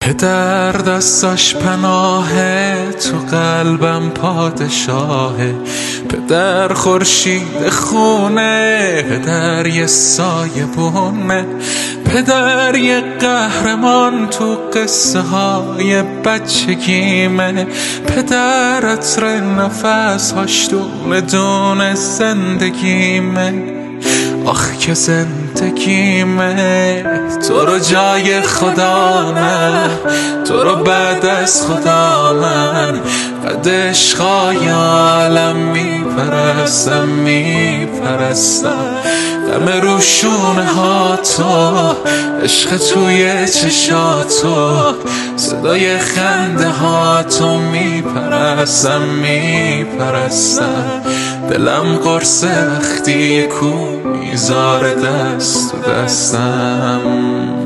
پدر دستاش پناهه، تو قلبم پادشاهه. پدر خورشید خونه، پدر یه سایه بونه. پدر یه قهرمان تو قصه های بچگیمه. پدر عطر نفس هاش دونه دونه زندگیمه. آخ که زندگیمه. تو رو جای خدا نه، تو رو بعد از خدا من قد عشقای عالم میپرستم غم روشونه ها تو، عشق توی چشاتو، صدای خنده ها تو میپرستم دلم قرصه وقتی کو میذاره دست تو دستم.